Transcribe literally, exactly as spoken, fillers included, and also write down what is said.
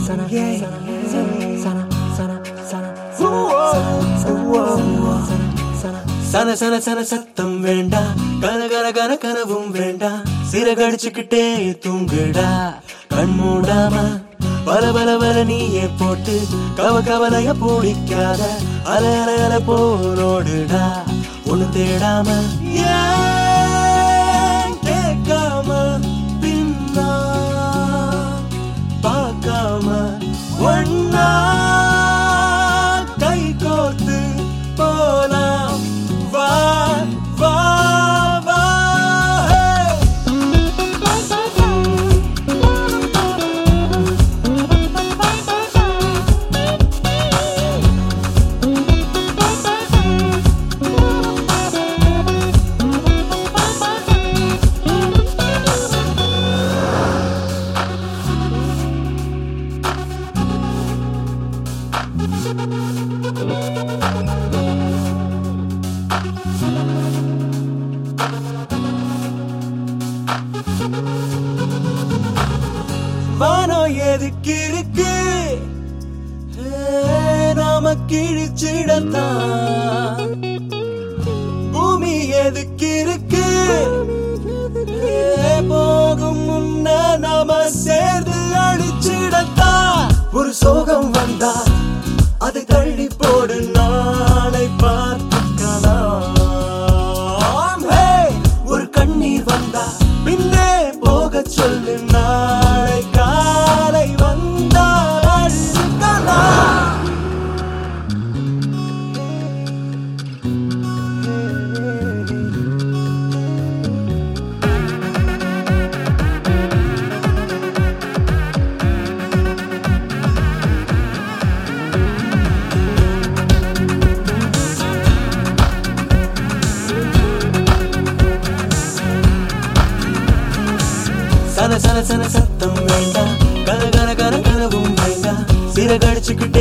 சன சன சன சத்தம் வேண்டாம், கன கன கன கனவும் வேண்டாம், சிறகடிச்சுக்கிட்டே தூங்குடா கண் மூடாம. பல பல பல நீயே போட்டு கவ கவலைய பூடிக்காத, அல அல அல போரோடுடா ஒண்ணு தேடாம. ஏன் கேட்காம பின்னா பார்க்காம ஒன்னா கை கோர்த்து போலாம். வா வா வா வானம் எதுக்கு இருக்கு, நாம கிழிச்சிடத்தான். பூமி எதுக்கு இருக்கு, போகும் முன்ன நாம சேர்ந்து அழிச்சிடத்தான். ஒரு சோகம் வந்தா அது தள்ளி போடு, நாளை பார்த்துக்கலாம். ஒரு கண்ணீர் வந்தா பின்னே போக சொல்லு, நாளை காலை வந்தா அழுகலாம். சன சன சன சத்தம் வேண்டாம், கன கன கன கனவும் வேண்டாம், சிறகடிச்சுக்கிட்டே